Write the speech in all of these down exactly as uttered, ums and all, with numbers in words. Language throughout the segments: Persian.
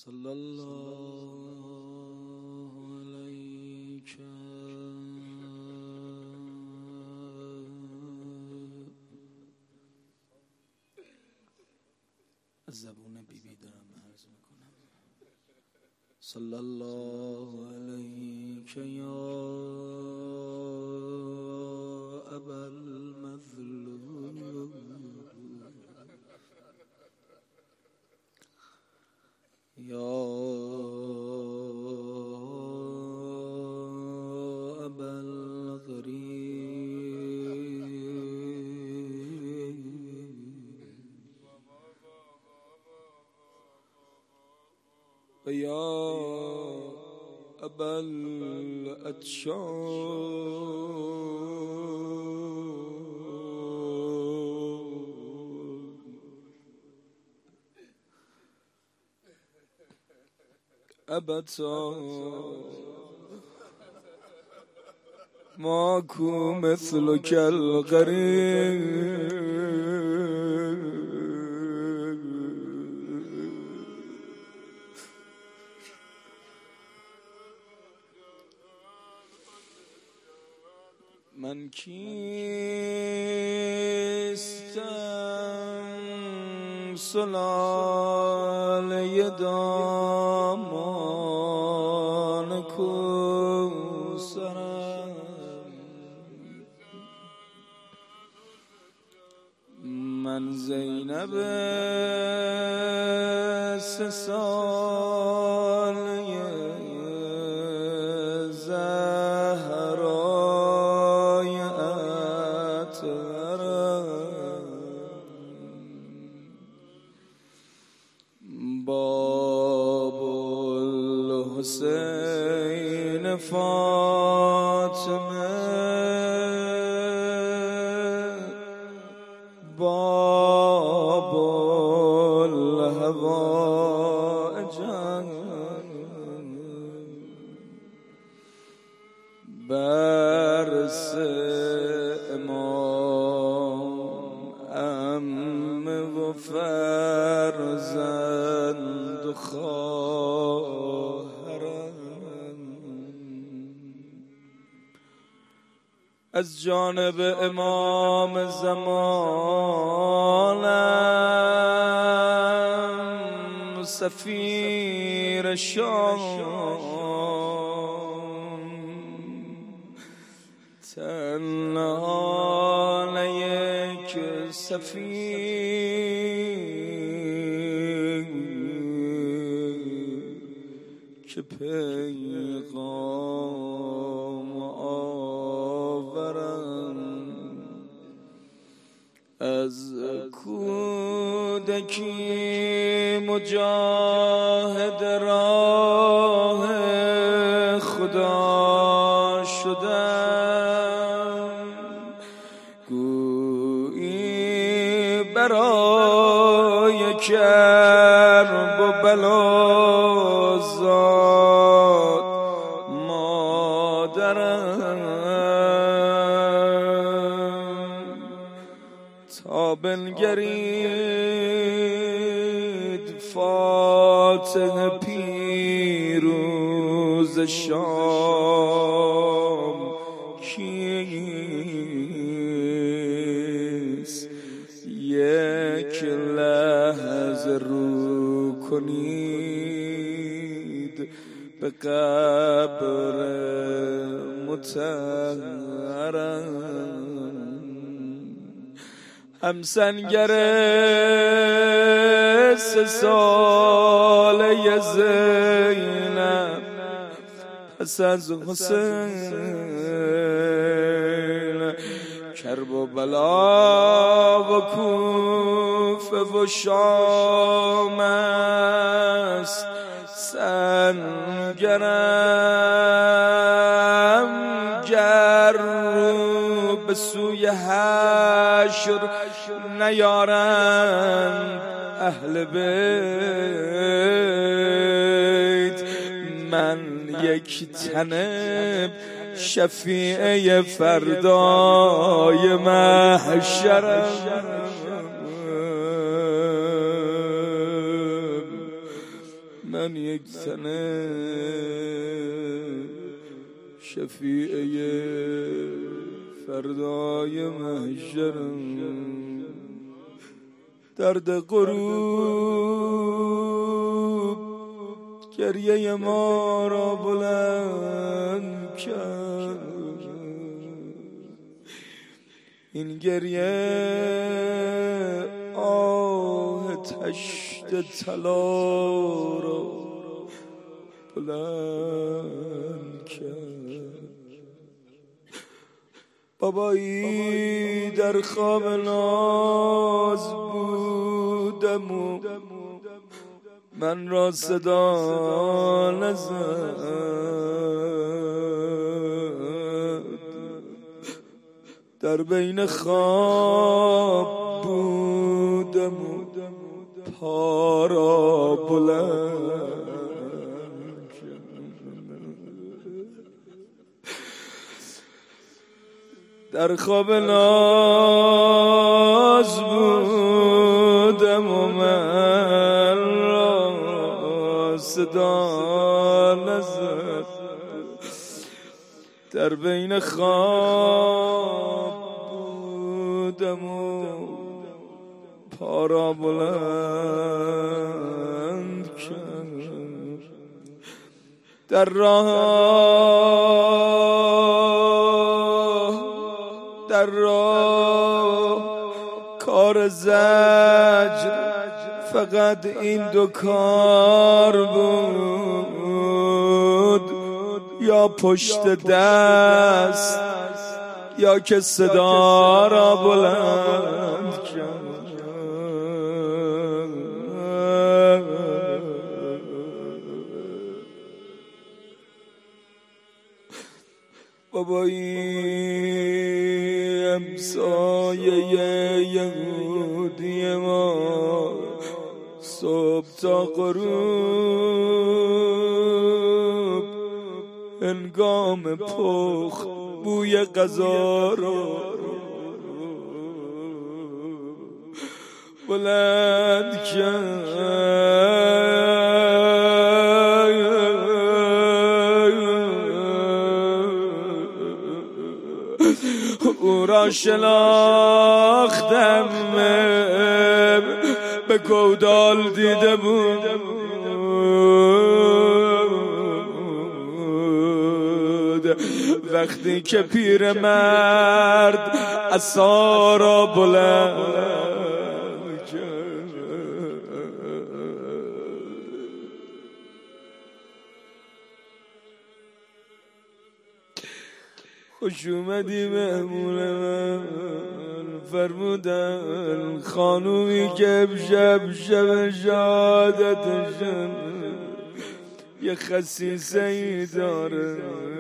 صلی الله علیک از زبون بی بی دارم عرض میکنم. صلی الله علیک یا ابا المظلوم یا ابا الغریب و یا ابا الاتشان ابتا ماكو مثلك الغريب من کیستم سلاله دامان کوثرم من زینب سه ساله زهرای اطهرم باب الحسین فاطمه باب الهوائج برس امام ام و فرزند و خواهرم از جانب امام زمانم سفیر شام تنها یک سفیر که پیغام آورم از کودکی مجاهد راه خدا شدم گویی برای کرب و بلا زاد مادرم تا بنگرید فاتح پیروز شام کیست یک لحظه رو کنید به قبر مطهرم همسنگر سه ساله زینب پس از حسین کرب و بلا و کوفه و شام است سنگرم گر رو به سوی حشر نیارند اهل بیت من یک تنه شفیع فردای محشرم من یک تنه شفیعه فردای محشرم، درد غروب گریه ما را بلند کرد. این گریه آه تشت طلا را بلند کرد. بابایی در خواب ناز بودم و من را صدا نزد، در بین خواب بودم و پا را بلند در خواب ناز بودم و من را صدا نزد، در بین خواب بودم و پا را بلند کرد. در راه در راه کار زجر فقط این دو کار بود، یا پشت دست یا که صدا را بلند کرد. بابایی امسایه یهودی ما صبح تا غروب هنگام پخت بوی غذا را بلند کرد. او را شناختم، به کودال دیده بود، وقتی که پیر مرد عصا را بلند کرد. خوش اومدی مهمون من، فرمودن خانومی که امشب شب شهادتشن یه خسیسه ای داره.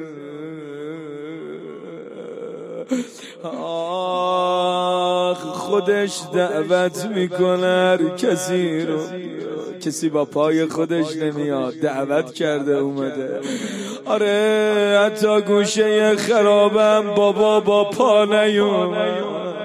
آخ خودش دعوت میکنه هر کسی رو، کسی با پای خودش نمیاد، دعوت کرده اومده. آره حتی گوشه خرابم بابا با پا نیومد،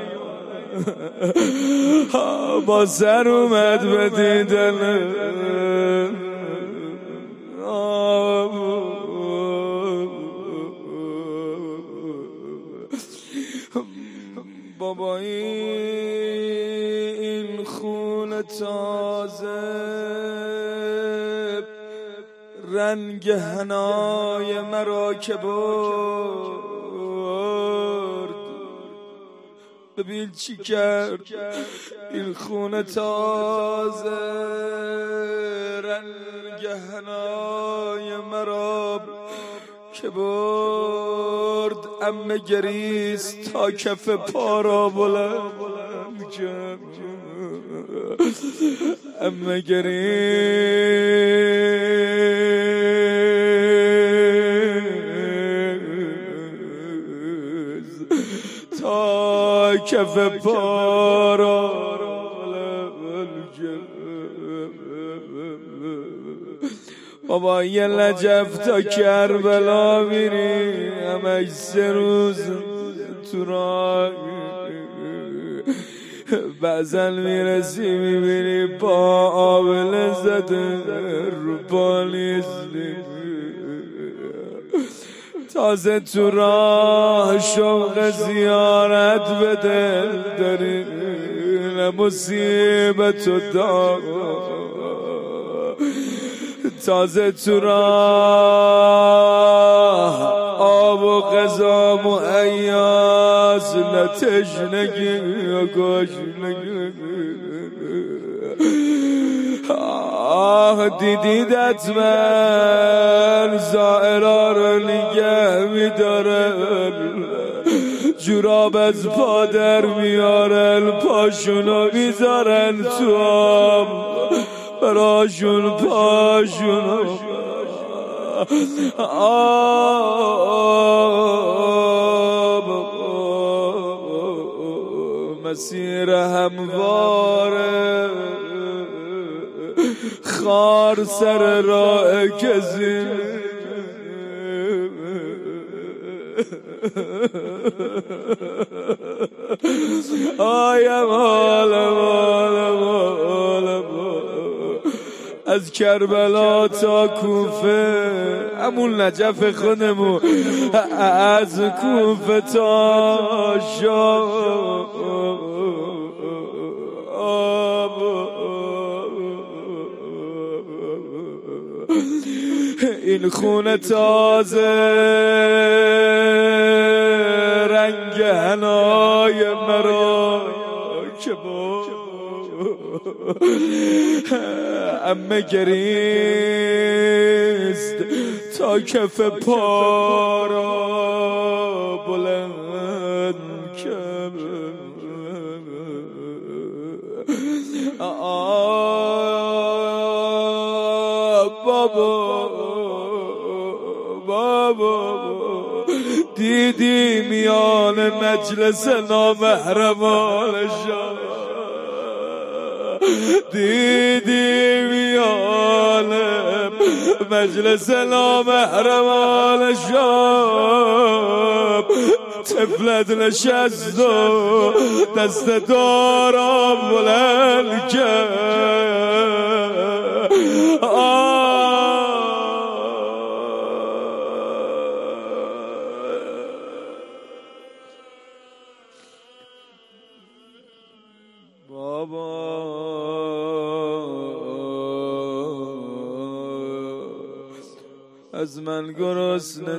با سر اومد به دیدن. بابایی این خون تازه رنگ حنای مرا که برد، ببین چی کرد. این خون تازه رنگ حنای مرا که برد، امه گریست تا کف پا را بلند کرد. امه گریست تا کف پا را بلند کرد. بابا یه لجف تا کربلا میری، همش سه روز تو راه بعضا میرسی میبینی با آبله زده رو پالیزلی تازه تو راه شوق زیارت به دل داری نه مصیبت و داغ تازه تو راه آب و غذا مهیاس نه تشنگی و گشنگی آه دیدیدت من زائرا رو نگه میدارن جوراب از پا در میارن پاشونو میذارن تو آب براشون پاشونو آب مسیر همواره خار سر راه کسی آیم حالم حالم حالم از کربلا تا کوفه همون نجف خودمون از کوفه تا شام این خونه تازه رنگ حنای مرا که با امه گریست تا کف پا را بلند کرد بابا بابا دیدی میان مجلس نامحرمان شاه دیدی میان مجلس نامحرمان شاه طفلت نشست و دست دارم بلند کرد بابا از من گرسنه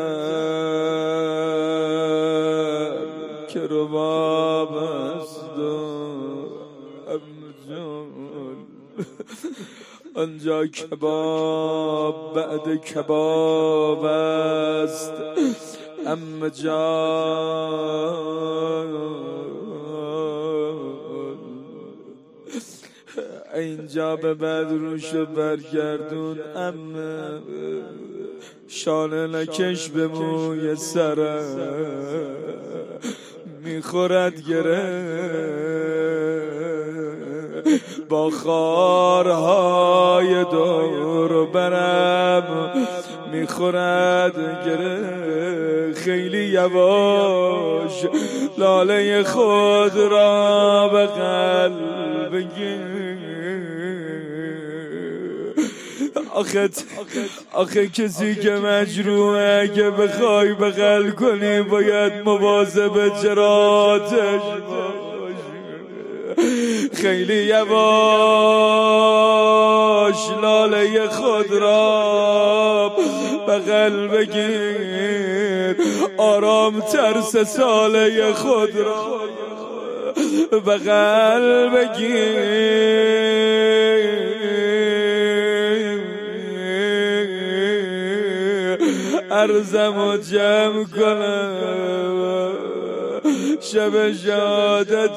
تر که رباب است آنجا کباب بعد کباب است ام جان اینجا به بدروشو برگردون امه شانه نکش به موی سره میخورد گره با خارهای دور برم میخورد گره خیلی یواش لاله خود را به قلب گیر آخه آخه کسی که مجروحه اگه بخوای بغل کنی باید مواظب جراتش خیلی یواش لاله خود را بغل بگیر آرام ترس ساله خود را بغل بگیر عرضم و جمع کنم شب شهادت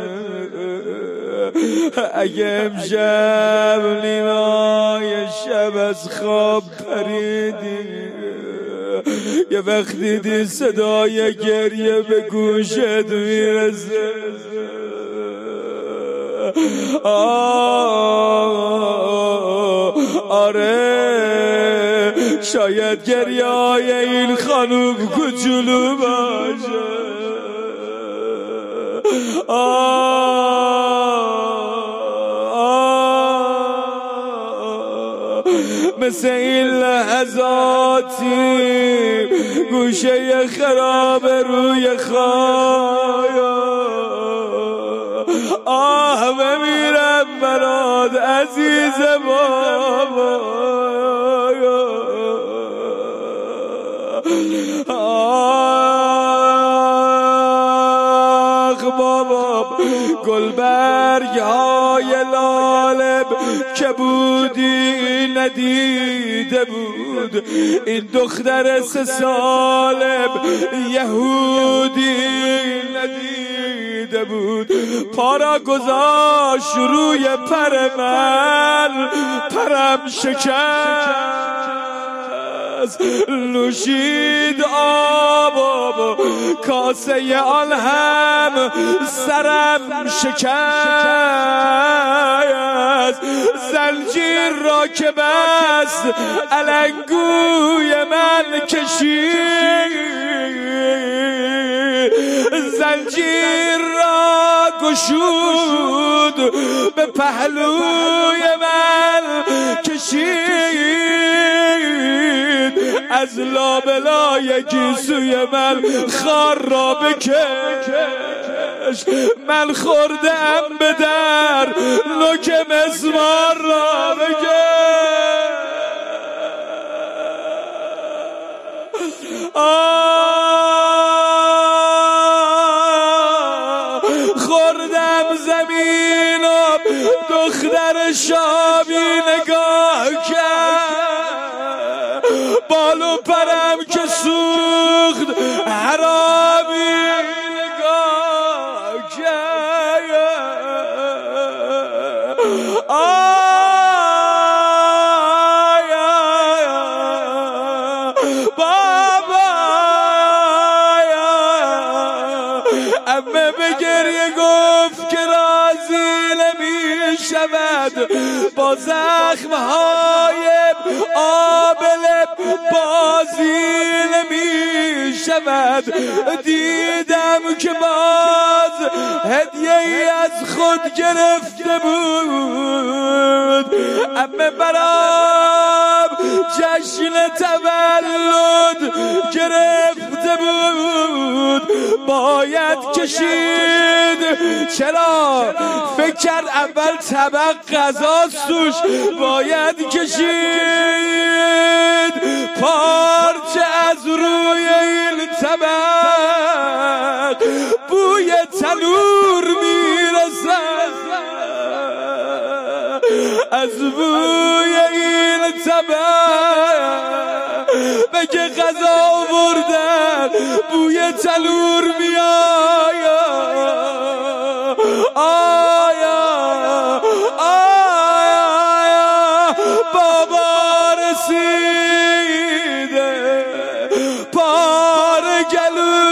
اگه امشب نیمای شب از خواب پریدی یه وقت دیدی صدای گریه به گوشت میرسه آره شاید گریه های این خانوم کوچولو باشه مثل این لحظاتی گوشه خراب روی خایا آه بمیرم برات عزیز بابا آخ بابا گلبرگ های لالب که بودی ندیده بود این دختر سه سالب یهودی ندیده بود پارا گذاشت روی پر من پرم شکست نوشید آب کاسه آن هم سرم شکست زنجیر را که بست علنگوی من کشید زنجیر را گشود به پهلوی من کشید از لابلای گیسوی من خار را بکش من خوردم به در نوک مسمار را بکش خوردم زمین و دختر شامی نگاه کرد بالو پرم که سوخت حرامی نگاه کرد آی بابا امه به گریه گفت که راضی نمی شود با زخمهای آبلب بازی نمی شود دیدم که باز هدیه ای از خود گرفته بود امه برام جشن تولد گرفته بود باید کشید چرا فکر کرد اول طبق غذا توش باید کشید پارچه از روی این طبق بوی تنور میرسد از بوی این طبق بگه غذا آوردن بوی تنور میآید آیا آیا بابا رسیده پار گلو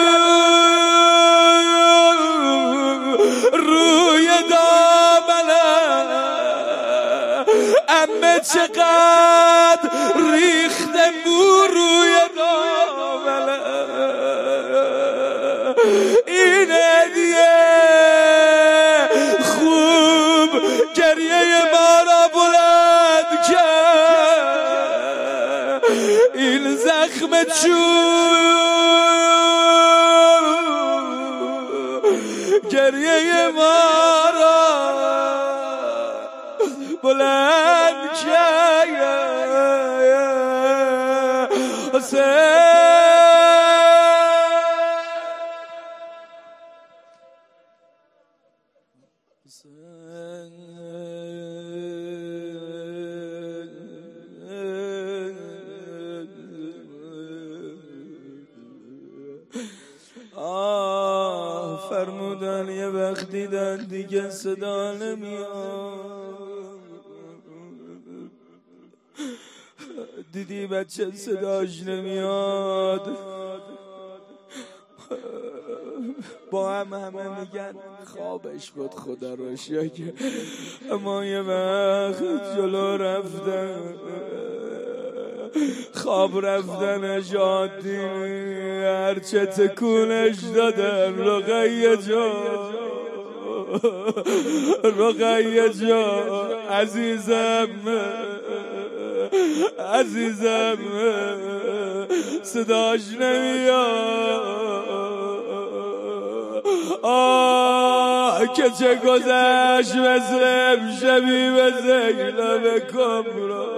روی دامنه امه چقدر ریخته مو روی دامنه این هدیه خوب گریه ما را بلند کرد این زخم چوب گریه ما را بلند کرد حسین آه فرمودن یه وقت دیدن دیگه صدا نمیاد دیدی بچه صداش نمیاد با هم همه میگن خوابش بود خدا رو شکر اما یه وقت جلو رفتن خواب رفتنش عادی هرچه تکونش دادن رقیه جان رقیه جان عزیزم عزیزم صداش نمیاد. آه که چه گذشت مثل امشبی به زینب کبرا.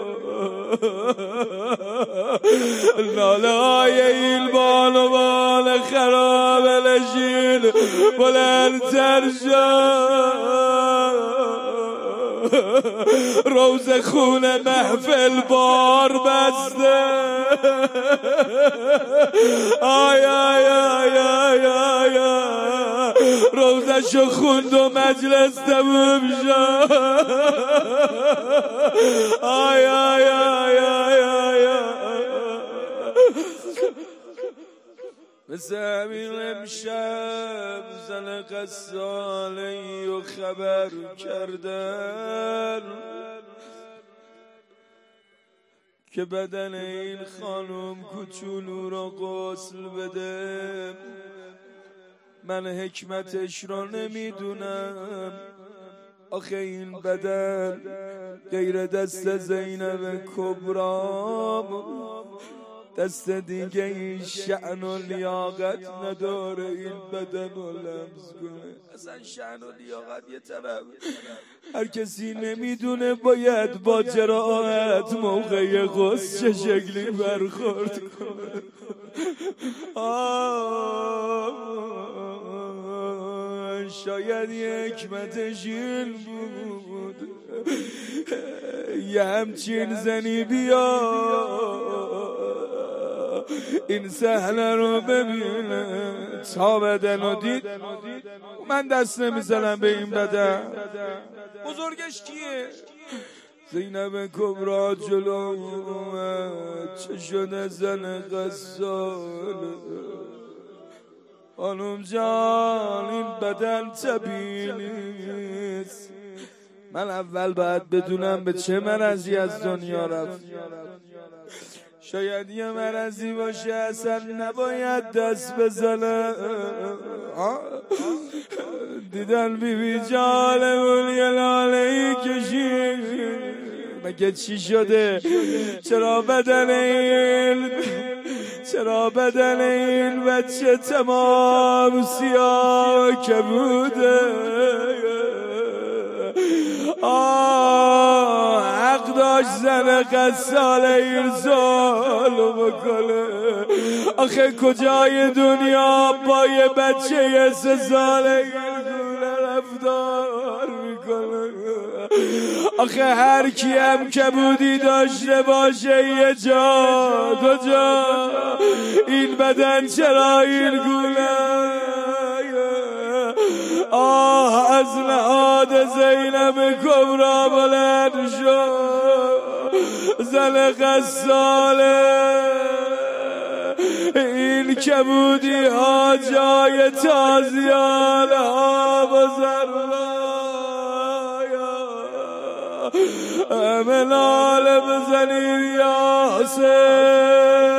ناله های این بانوان خراب نشین بلندتر شد. روز خون محفل بار بسته. آی آی آی آی آی روزشو خوند و مجلس تموم شد. آی آی آی آی آی مثل همین امشب زن غسالی و خبر کردن که بدن این خانم کوچولو را غسل بده. من حکمتش را نمیدونم. آخه این بدن غیر دست زینب کبرا دست دیگه این شأن و لیاقت نداره این بدن رو لمس کنه. اصلا شأن و لیاقت یه طرف، هر کسی نمیدونه باید با جراحت موقع غسل چه شکلی برخورد کنه. آه شاید یه حکمتش این بود یه همچین زنی بیا این صحنه رو ببینه تا بدن رو دید. من دست نمیزنم به این بدن. بزرگش کیه؟ زینب کبرا جلو اومد. چه شده زن غسال؟ خانم جان این بدن طبیعی نیست. من اول باید بدونم به چه مرضی از دنیا رفت. شاید یه مرضی باشه اصلا نباید دست بزنه. دیدن بی بی جالمون یه لاله ای کشید. مگه چی شده؟ چرا بدن این چرا بدن این بچه تمام سیاه که بوده؟ آه حق داشت زن غسال این ظلم بکنه. آخه کجای دنیا با یه بچه یه سه ساله این گونه رفتار میکنه؟ آخه هر کی هم که بودی داشته باشه یه جا دو جا، این بدن چرا این گونه؟ آه از نهاد زینب کبرا بلند شد زن غساله. این که بودی ها جای تازیان ها بزرگایا امنال بزنید یا حسین.